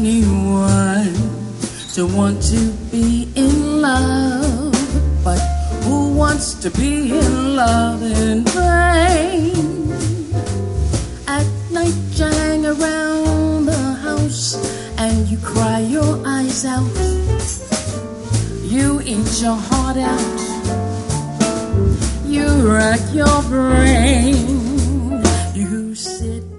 anyone to want to be in love, but who wants to be in love in vain? At night you hang around the house and you cry your eyes out. You eat your heart out. You rack your brain. You sit